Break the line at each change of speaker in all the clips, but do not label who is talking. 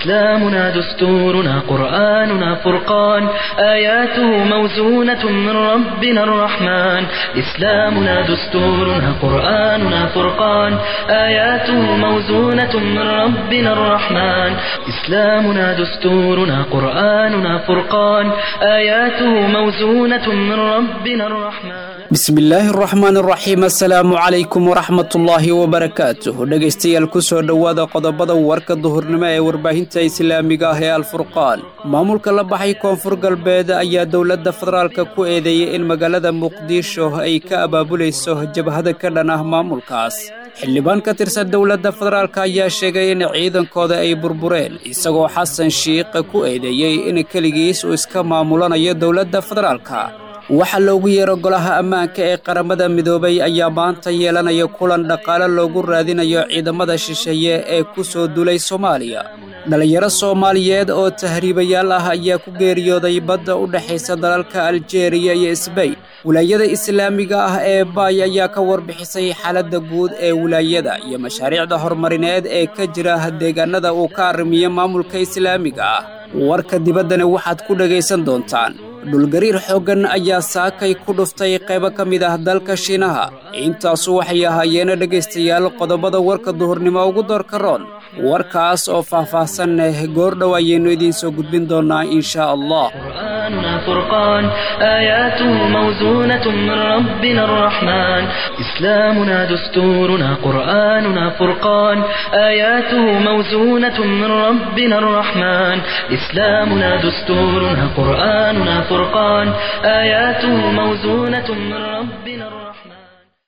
إسلامنا دستورنا قرآننا فرقان آياته موزونة من ربنا الرحمن إسلامنا دستورنا قرآننا فرقان آياته موزونة من ربنا الرحمن إسلامنا دستورنا قرآننا فرقان آياته موزونة من ربنا الرحمن
بسم الله الرحمن الرحيم السلام عليكم ورحمة الله وبركاته dhageystayaal ku soo dhawaada qodobada warka duhurnimo ee warbaahinta islaamiga ah ee Al-Furqaan maamulka la baxay koonfur galbeed ayaa dawladda federaalka ku eedeeyay in magaalada Muqdisho ay ka abaabulayso jabhada ka dhan ah maamulkaas xildhibaan ka tirsan dawladda federaalka ayaa sheegay in ciidankooda ay burbureen isagoo Xasan Sheikh ku eedeeyay in kaligiis uu iska maamulanayo dawladda federaalka waxa loogu yeero golaha ammaanka ee qaramada midoobay ayaa maanta yeelanaya kulan dhaqaale loogu raadinayo ciidamada shisheeye ee ku soo duulay Soomaaliya dhalinyaro Soomaaliyeed oo tahriibayaal ah ayaa ku geeriyooday badda u dhaxaysa dalalka Algeria iyo Spain wilaayada islaamiga ah ee Bay ayaa ka warbixisay xaaladda guud ee wilaayada iyo mashaariicda horumarineed ee ka jira deegaanada uu ka arrimiyo maamulka islaamiga ah warka dibaddana waxaad ku dhageysan doontaan dhulgariir xooggan ayaa saakay ku dhuftay qaybo ka mid ah dalka Shiinaha intaas waxay ahaayeen dhageystayaal qodobada warka duhurnimo ugu doorka roon warkaas oo faahfaahsan goor dhow ayaynu idiin soo gudbin doonaa insha Allah
قرآننا فرقان آياته موزونة من ربنا الرحمن إسلامنا دستورنا قرآننا فرقان آياته موزونة من ربنا الرحمن إسلامنا دستورنا قرآننا فرقان آياته موزونة من ربنا الرحمن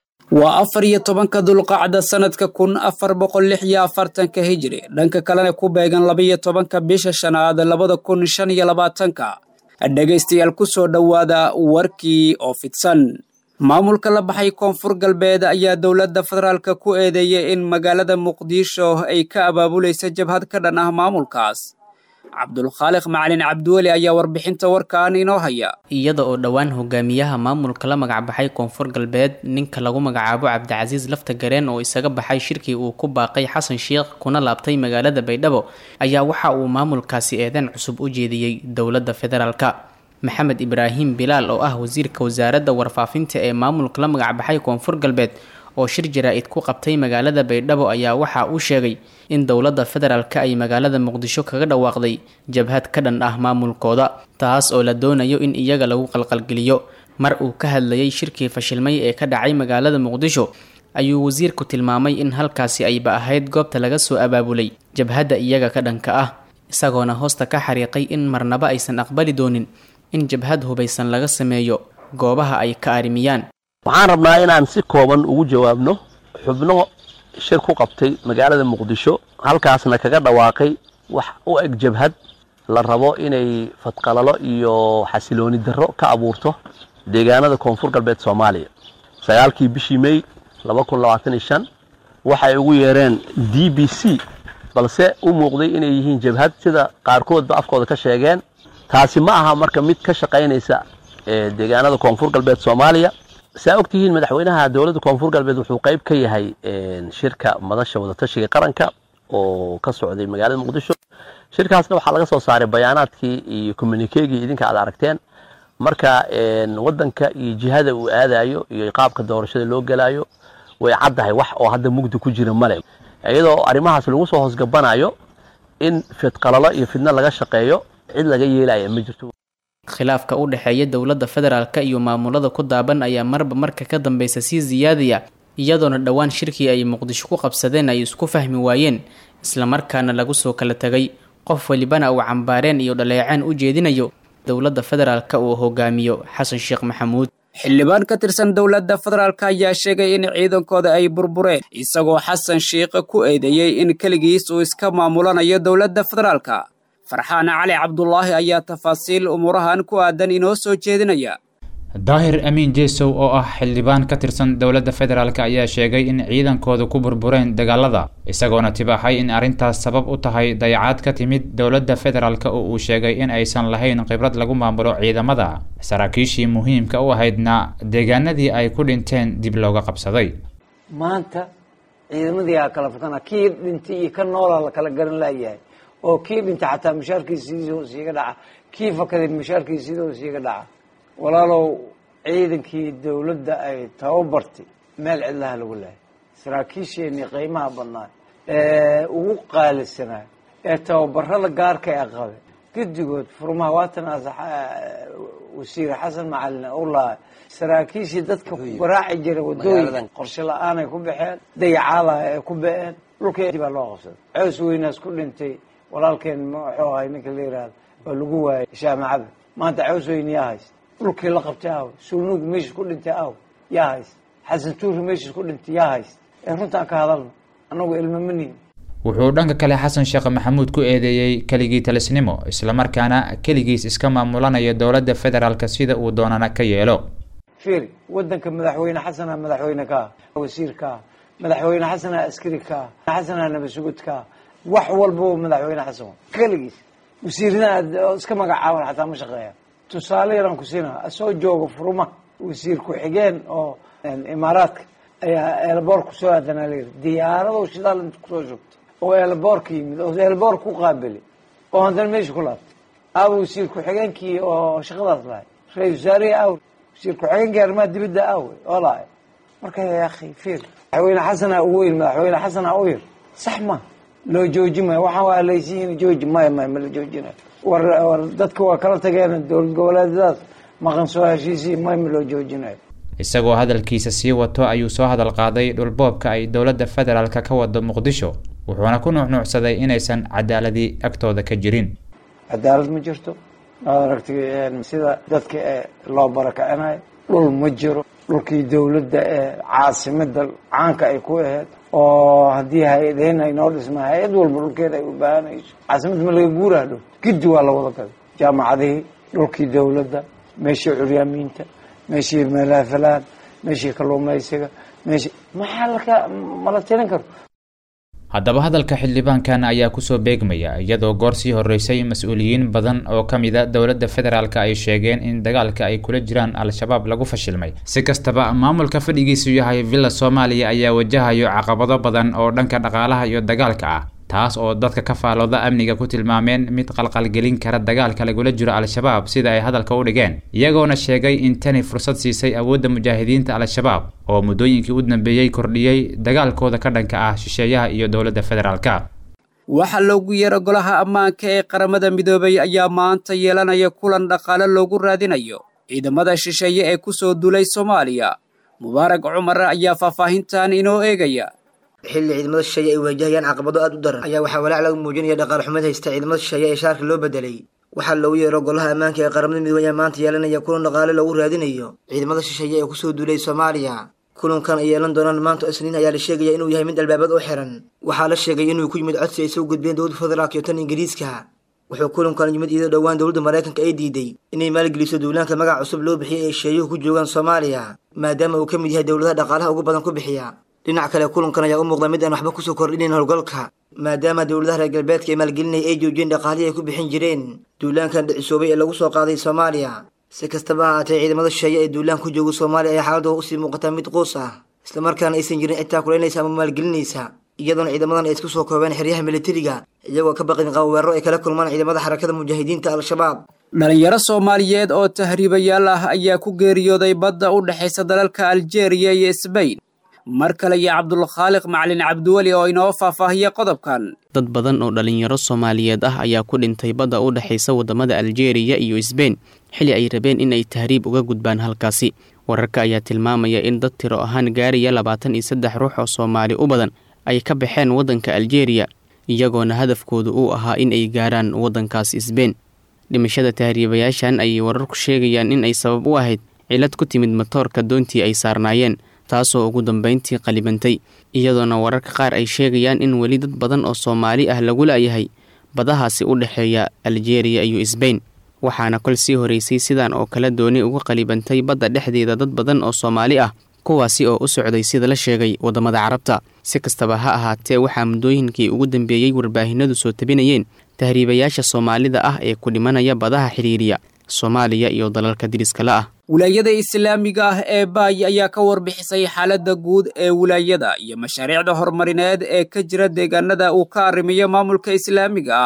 وأفر دulqacda sanadka 1446 hijri dhanka kalena ku beegan 12 bisha shanaad 2025 dhageystayaal ku soo dhawaada warkii oo fidsan maamulka la baxay koonfur galbeed ayaa dawladda federaalka ku eedeeyay in magaalada Muqdisho ay ka abaabulayso jabhad ka dhan ah maamulkaas Cabdulkhaliq Macalin Cabdiwali ayaa warbixinta warkaan inoo haya
iyada oo dhawaan hogaamiyaha maamulka la magac baxay koonfur galbeed ninka lagu magacaabo Cabdicasiis Laftagareen oo isaga baxay shirkii uu ku baaqay Xasan Sheikh kuna laabtay magaalada Baydhabo ayaa waxa uu maamulkaasi eedan cusub u jeediyay dawladda federaalka Maxamed Ibrahim Bilal oo ah wasiirka wasaaradda warfaafinta ee maamulka la magac baxay koonfur galbeed oo shir jaraa'id ku qabtay magaalada Baydhabo ayaa waxa uu sheegay in dawladda federaalka ay magaalada Muqdisho kaga dhawaaqday jabhad ka dhan ah maamulkooda taas oo la doonayo in iyaga lagu qalqalgeliyo mar uu ka hadlayay shirkii fashilmay ee ka dhacay magaalada Muqdisho ayuu wasiirku tilmaamay in halkaasi ay ahayd goobta laga soo abaabulay jabhada iyaga ka dhanka ah isagoona hoosta ka xariiqay in marnaba aysan aqbali doonin in jabhad hubaysan laga sameeyo goobaha ay ka arimiyaan
waxaan rabnaa inaan si kooban ugu jawaabno xubno shir ku qabtay magaalada Muqdisho halkaasna kaga dhawaaqay wax u eg jabhad la rabo inay fadqalalo iyo xasilooni darro ka abuurto deegaanada koonfur galbeed Soomaaliya 9kii bishii May 2025 waxay ugu yeereen DBC balse u muuqday inay yihiin jabhad sida qaarkoodba afkooda ka sheegeen taasi ma aha marka mid ka shaqeynaysa deegaanada koonfur galbeed Soomaaliya saogtihiin madaxweynaha dawladda koonfur galbeed wuxuu qayb ka yahay shirka madasha wada tashiga qaranka oo ka socday magaalada Muqdisho shirkaasna waxa laga soo saaray bayaanaadkii iyo communique-gii idinka aad aragteen marka wadanka iyo jihada uu aadayo iyo qaabka doorashada loo galayo way caddahay wax oo hadda mugdi ku jira male iyadoo arimahaas lagu soo hoosgabanayo in fidqalalo iyo fidna laga shaqeeyo cid laga yeelayo ma jirto
khilaafka u dhaxeeya dawladda federaalka iyo maamulada ku daaban ayaa marka ka dambaysa si ziyaadiya iyadoona dhawaan shirkii ay Muqdisho ku qabsadeen ay isku fahmi waayeen isla markaana lagu soo kala tagay qof walibana uu cambaareen iyo dhaleecaan u jeedinayo dawladda federaalka uu hogaamiyo Xasan Sheikh Maxamuud
xildhibaan ka tirsan dawladda federaalka ayaa sheegay in ciidankooda ay burbureen isagoo Xasan Sheikh ku eedeeyay in kaligiis uu iska maamulanayo dawladda federaalka فرحان علي عبد الله ayaa tafaasiil umurahan ku aadan inoo soo jeedinaya
daahir amiin jeesow oo ah xildhibaan ka tirsan dawladda federaalka ayaa sheegay in ciidankooda ku burbureen dagaalada isagoona tibaaxay in arintaas sabab u tahay dayacaad ka timid dawladda federaalka oo uu sheegay in aysan lahayn khibrad lagu maamulo ciidamada saraakiishii muhiimka u ahaydna deegaanadii ay ku dhinteen dib looga qabsaday
maanta ciidamadii kala fakana kii dhintay iyo ka noolaa la kala garan laayahay oo kii dhintay xataa mushaarkiisiisoo siiga dhaca kii fakaday mushaarkiisiidoo siiga dhaca walaalow ciidankii dawladda ay tababartay meel cidlaha lagu lahay saraakiisheenii qiimaha badnaa ugu qaalisanaa ee tababarada gaarka ee qabe guddigood furmaha waatan wasiir xasan macalin u lahay saraakiishii dadka garaaci jiray wadooyin qorshe la-aan ay ku baxeen dayacaada ay ku ba'een dhulkii baa loo qabsaday cows weynaas ku dhintay walaalkeen muxuu ahay ninka la yidhaahdo oo lagu waayay shaamacada maanta cows weyne yaa haysta dhulkii la qabtay aaw suunuug meeshis ku dhintay aaw yaa haysta xasan tuuri meeshis ku dhintay yaa haysta ee runtaan ka hadalna annagu ilmamanihin
wuxuu dhanka kale xasan sheekh maxamuud ku eedeeyey keligii talisnimo islamarkaana keligiis iska maamulanaya dowladda federaalka sida uu doonana ka yeelo
fiiri waddanka madaxweyne xasana madaxweyne ka wasiir ka madaxweyne xasana askari ka xasana nabasugud ka wax walba madaxweyne xasan keligiis wasiirna iska magacaaban xataa ma shaqeeya tusaale yaran ku siinaa soo jooga furuma wasiir ku xigeen oo imaaraadka ayaa eelboor ku soo aadanaa layidhi diyaarado shidaal inta kusoo shugtay oo eelboor ka yimid oo eelboor ku qaabili oo haddana meesha ku laabtay aaw wasiir ku xigeenkii oo shaqadaas lahay ra-isul wasaarihi aaw wasiir ku xigeenkii arrimaha dibadda aawe oo lahay marka yaa akhi fiir madaxweyne xasana ugu yir madaxweyne xasana u yir sax ma loo jooji maayo waxaan waa laysiin jooji maayo ma la joojinayo war dadka waa kala tageen dowlad goboleedyadaas maqan soo heshiisii ma loo joojinayo
isagoo hadalkiisa sii wato ayuu soo hadal qaaday dhulboobka ay dowladda federaalka ka wado muqdisho wuxuuna ku nuucnuucsaday inaysan cadaaladii agtooda ka jirin
cadaalad ma jirto waad aragtay sida dadka loo barakacinayo dhul ma jiro dhulkii dawladda caasimada caanka ay ku ahayd oo haddii hay-adeen ay noo dhisma hay-ad walba dhulkeeda ay u baahanayso caasimada ma laga guuraha dhow giddi waa la wada gaday jaamacadihii dhulkii dawladda meeshii curyaamiinta meeshii malaafalaan meeshii kalluumaysiga meeshii mala tirin karo
haddaba hadalka xildhibaankan ayaa kusoo beegmaya iyadoo goor sii horeysay mas-uuliyiin badan oo ka mid a dowladda federaalka ay sheegeen in dagaalka ay kula jiraan al-shabaab lagu fashilmay si kastaba maamulka fadhigiisu yahay villa soomaaliya ayaa wajahayo caqabado badan oo dhanka dhaqaalaha iyo dagaalka ah taas oo dadka ka faalooda amniga ku tilmaameen mid qalqalgelin kara dagaalka lagula jiro al-shabaab sida ay hadalka u dhigeen iyagoona sheegay in tani fursad siisay awoodda mujaahidiinta al-shabaab oo muddooyinkii u dambeeyey kordhiyey dagaalkooda ka dhanka ah shisheeyaha iyo dowladda federaalka
waxaa loogu yeero golaha ammaanka ee qaramada midoobay ayaa maanta yeelanaya kulan dhaqaale loogu raadinayo ciidamada shisheeye ee ku soo duulay Soomaaliya Mubaarak Cumar ayaa faahfaahintan inoo eegaya
xilli ciidamada shisheeye ay waajahayaan caqabado aad u daran ayaa waxaa walaac lagu muujinaya dhaqaale xumo haysta ciidamada shisheeye ee shaarka loo bedelay waxaa loogu yeero golaha ammaanka ee qaramada midoobay maanta yeelanaya kulan dhaqaale loogu raadinayo ciidamada shisheeye ee ku soo duulay Soomaaliya kulankan ay yeelan doonaan maanta Isniin ayaa la sheegay inuu yahay mid albaabad u xiran waxaa la sheegay inuu ku yimid codsi ay soo gudbeen dowladda federaalka iyo tan Ingiriiska wuxuu kulankan yimid iyadoo dhowaan dowladda Mareykanka ay diiday inay maalgeliso duulaanka magac cusub loo bixiyay ee shisheeyuhu ku joogaan Soomaaliya maadaama uu ka mid yahay dowladaha dhaqaalaha ugu badan ku bixiya dhinaca kale kulankan ayaa u muuqda mid aan waxba ku soo kordhinayn howlgalka maadaama dowladaha reer galbeedka ee maalgelinaya ay joojiyeen dhaqaalihii ay ku bixin jireen duulaankan dhicisoobay ee lagu soo qaaday Soomaaliya si kastaba ha ahaatee ciidamada shisheeye ee duulaan ku jooga Soomaaliya ayaa xaaladooda usii muuqata mid qoos ah islamarkaana aysan jirin cidtaa kuleynaysa ama maalgelinaysa iyadoona ciidamadan ay isku soo koobeen xeryaha militariga iyagoo ka baqin qaweerro ay kala kulmaan ciidamada xarakada mujaahidiinta al-shabaab
dhalinyaro Soomaaliyeed oo tahriibayaal ah ayaa ku geeriyooday badda u dhaxaysa dalalka Algeria iyo Spain mar kale iyo Cabdulkhaaliq Macalin Cabdiwali oo inoo faahfaahiya qodobkan
dad badan oo dhalinyaro Soomaaliyeed ah ayaa ku dhintay badda u dhaxaysa wadamada Algeria iyo Spain xilli ay rabeen in ay tahriib uga gudbaan halkaasi wararka ayaa tilmaamaya in dad tiro ahaan gaaraya 23 ruux oo Soomaali u badan ay ka baxeen wadanka Algeria iyagoona hadafkoodu uu ahaa in ay gaaraan wadankaas Spain dhimashada tahriibayaashan ay wararku sheegayaan in ay sabab u ahayd cilad ku timid matoorka doontii ay saarnaayeen taasoo ugu dambeyntii qalibantay iyadoona wararka qaar ay sheegayaan in weli dad badan oo Soomaali ah lagu laayahay badahaasi u dhaxeeya Algeria iyo Spain waxaana kol sii horeysay sidaan oo kala dooni ugu qalibantay badda dhexdeeda dad badan oo Soomaali ah kuwaasi oo u socday sida la sheegay wadamada Carabta si kastaba ha ahaatee waxaa muddooyinkii ugu dambeeyay warbaahinadu soo tabinayeen tahriibayaasha Soomaalida ah ee ku dhimanaya badaha xiriiriya Soomaaliya iyo dalalka diriska la ah
wilaayada islaamiga ah ee Baay ayaa ka warbixisay xaaladda guud ee wilaayada iyo mashaariicda horumarineed ee ka jira deegaanada uu ka arrimayo maamulka islaamiga ah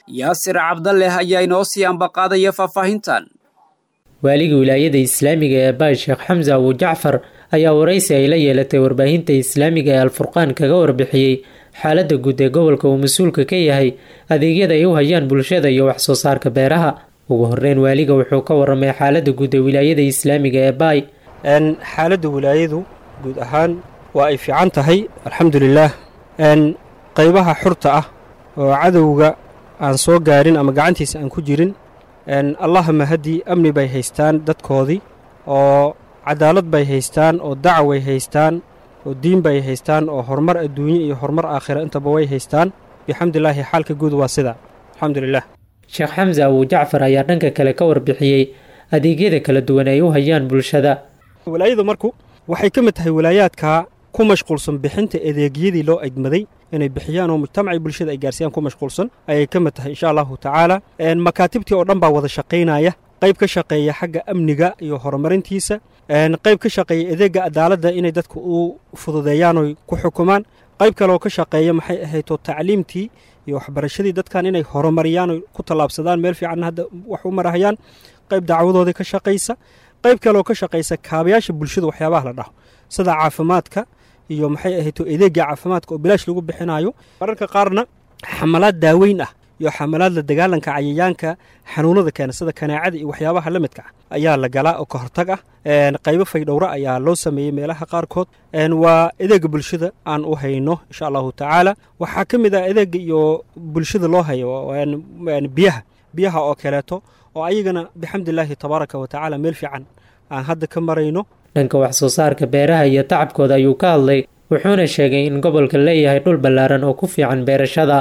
yaasir cabdaleh ayaa inoo sii ambaqaadaya faahfaahintan.
waaliga wilaayada islaamiga ee baay sheekh xamse abu jacfar ayaa waraysi ay la yeelatay warbaahinta islaamiga ee alfurqaan kaga warbixiyey xaaladda guud ee gobolka uu mas-uulka ka yahay adeegyada ay u hayaan bulshada iyo wax soo saarka beeraha. ugu horeyn waaliga wuxuu ka waramay xaaladda guud ee wilaayada islaamiga ee baay.
xaaladda wilaayadu guud ahaan waa ay fiican tahay alxamdulilaah. qaybaha xurta ah oo cadowga aan soo gaarin ama gacantiisa aan ku jirin, allahuma haddii amni bay haystaan dadkoodii, oo cadaalad bay haystaan, oo dacway haystaan, oo diin bay haystaan, oo horumar adduunye iyo horumar aakhira intaba way haystaan. bixamdilaahi xaalka guud waa sida alxamdulilah.
sheekh xamse abu jacfar ayaa dhanka kale ka warbixiyey adeegyada kala duwan ay u hayaan bulshada.
walaayadu marku waxay ka mid tahay walaayaadka ku mashquulsan bixinta adeegyadii loo egmaday inay bixiyaan oo mujtamacii bulshada ay gaarsiiyaan ku mashquulsan ayay ka mid tahay insha allahu tacaala. makaatibtii oo dhan baa wada shaqaynaya, qayb ka shaqeeya xagga amniga iyo horumarintiisa, qayb ka shaqeeya adeega cadaaladda inay dadku u fududeeyaan oy ku xukumaan, qayb kaleoo ka shaqeeya maxay ahaydoo tacliimtii iyo waxbarashadii dadkan inay horumariyaan oy ku tallaabsadaan meel fiicanna hadda wax u marahayaan, qayb dacwadoodii ka shaqaysa, qayb kaleoo ka shaqaysa kaabayaasha bulshada waxyaabaha la dhaho sida caafimaadka iyo maxay ahaydoo adeega caafimaadka oo bilaash lagu bixinayo. mararka qaarna xamalaad daaweyn ah iyo xamalaad la dagaalanka cayayaanka xanuunada keena sida kanaacada iyo waxyaabaha la midka ah ayaa la galaa oo ka hortag ah. qaybo faydhowra ayaa loo sameeyey meelaha qaarkood. waa adeega bulshada aan u hayno insha allahu tacaala. waxaa ka mid ah adeega iyo bulshada loo hayo biyaha oo kaleeto oo ayagana bixamdilaahi tabaaraka wa tacaala meel fiican aan hadda ka marayno.
dhanka wax soo saarka beeraha iyo tacabkooda ayuu ka hadlay, wuxuuna sheegay in gobolka leeyahay dhul ballaaran oo ku fiican beerashada.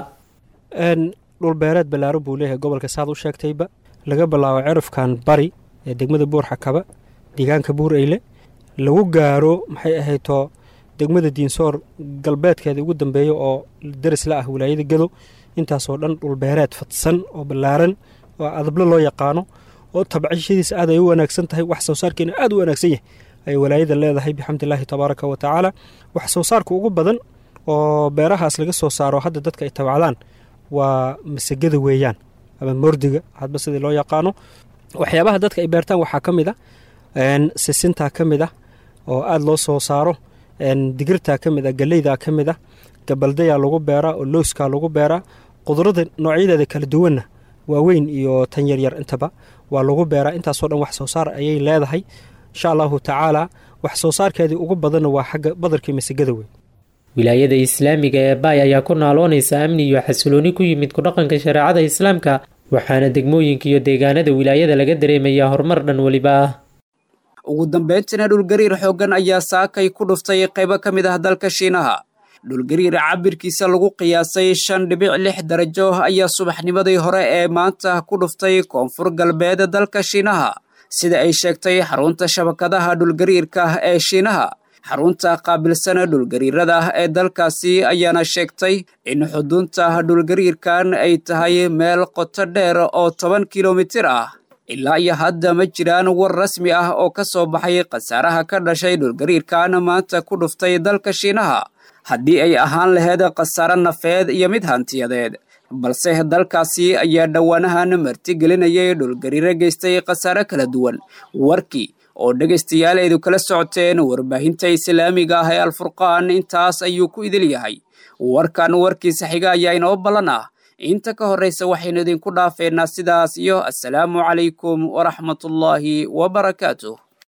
dhul beereed ballaaran buu leeyahay gobolka saad u sheegtayba, laga bilaabo cirifkan bari ee degmada buur xakaba deegaanka buur eyle lagu gaaro maxay ahaydoo degmada diinsoor galbeedkeeda ugu dambeeya oo daris la ah wilaayada gado. intaasoo dhan dhul beereed fadsan oo ballaaran oo adablo loo yaqaano oo tabcishadiisa aad ay u wanaagsan tahay, wax soo saarkeena aad u wanaagsan yahay ay walaayada leedahay bixamdilaahi tabaaraka wa tacaala. wax soo saarka ugu badan oo beerahaas laga soo saaro hadda dadka ay tabcadaan waa masagada weeyaan ama mordiga hadba sidii loo yaqaano. waxyaabaha dadka ay beertaan waxaa ka mid ah sisintaa ka mid ah oo aad loo soo saaro, digirtaa ka mid ah, galeydaa ka mid ah, gabaldayaa lagu beeraa oo looskaa lagu beeraa. qudrada noocyadeeda kala duwanna waaweyn iyo tan yaryar intaba waa lagu beeraa. intaasoo dhan wax soo saar ayay leedahay insha allahu tacaala. wax soo saarkeedii ugu badanna waa xagga badarkii masagada wey.
wilaayada islaamiga ee baay ayaa ku naaloonaysa amni iyo xasilooni ku yimid ku dhaqanka shareecada islaamka, waxaana degmooyinka iyo deegaanada wilaayada laga dareemayaa horumar dhan weliba ah.
ugu dambeyntiina dhulgariir xooggan ayaa saakay ku dhuftay qaybo ka mid ah dalka Shiinaha. dhulgariir cabirkiisa lagu qiyaasay 5.6 darajo ayaa subaxnimadii hore ee maanta ku dhuftay koonfur galbeed dalka Shiinaha, sida ay sheegtay xarunta shabakadaha dhulgariirka ee Shiinaha. xarunta qaabilsan dhulgariirada ee dalkaasi ayaana sheegtay in xudunta dhulgariirkan ay tahay meel qoto dheer oo 10 kilomitir ah. ilaa iyo hadda ma jiraan war rasmi ah oo ka soo baxay khasaaraha ka dhashay dhulgariirkan maanta ku dhuftay dalka Shiinaha, haddii ay ahaan lahayd khasaare nafeed iyo mid hantiyadeed. balse dalkaasi ayaa dhowaanahan martigelinayay dhulgariiro geystay khasaare kala duwan. warkii oo dhegaystayaal eedu kala socoteen warbaahinta islaamiga ah ee alfurqaan intaas ayuu ku idil yahay. warkan warkiisa xiga ayaa inoo ballan ah. inta ka horraysa waxaynu idinku dhaafeynaa sidaas iyo assalaamu calaykum waraxmatullaahi wabarakaatuh.